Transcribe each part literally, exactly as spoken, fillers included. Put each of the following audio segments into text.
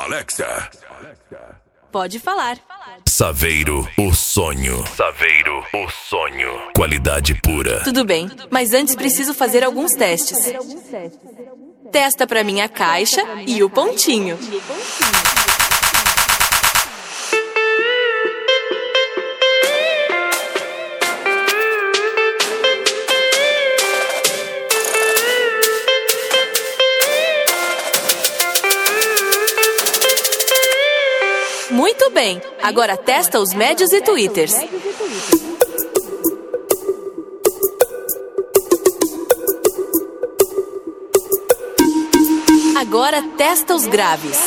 Alexa. Pode falar. Saveiro, o sonho. Saveiro, o sonho. Qualidade pura. Tudo bem, mas antes preciso fazer alguns testes. Testa pra mim a caixa e o pontinho. Muito bem, agora testa os médios e twitters. Agora testa os graves.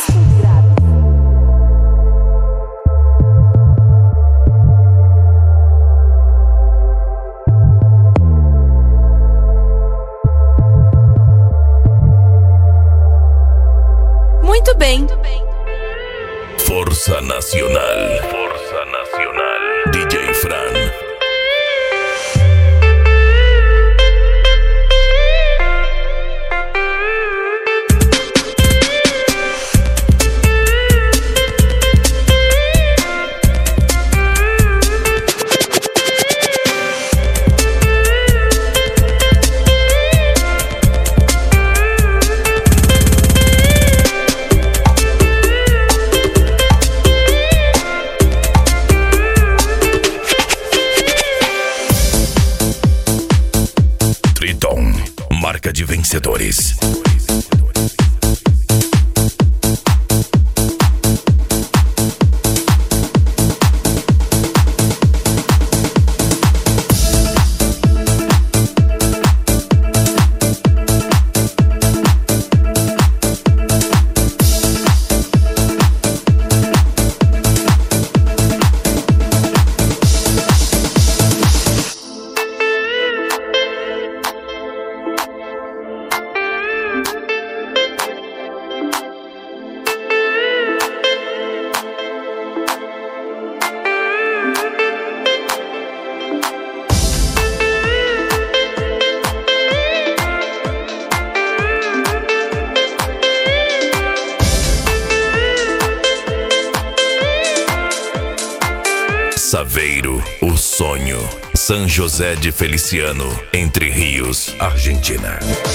Muito bem. Força Nacional. Força Nacional. D J Fran. Marca de vencedores. Saveiro, o sonho. São José de Feliciano, Entre Rios, Argentina.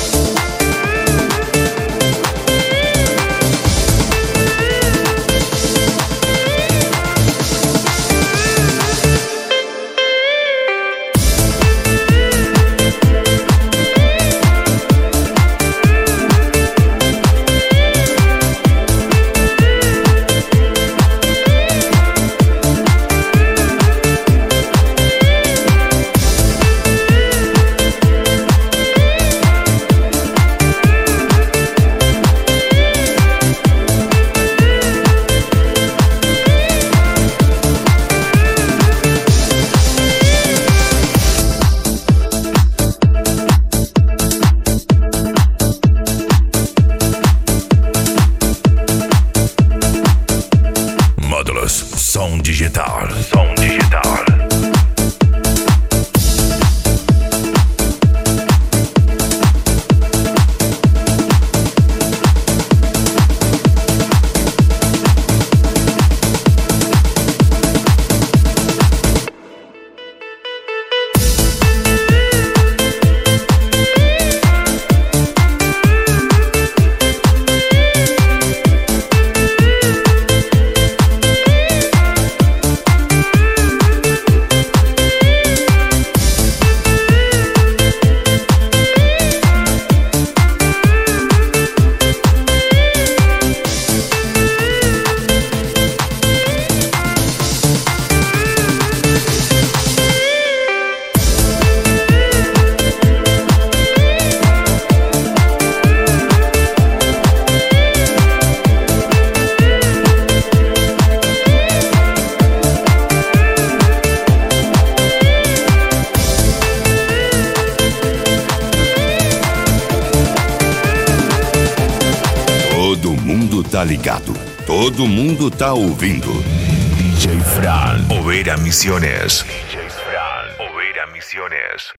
Módulos Som Digital. Som Digital. Todo mundo tá ligado. Todo mundo tá ouvindo. D J Fran. Oveira Misiones. D J Fran. Oveira Misiones.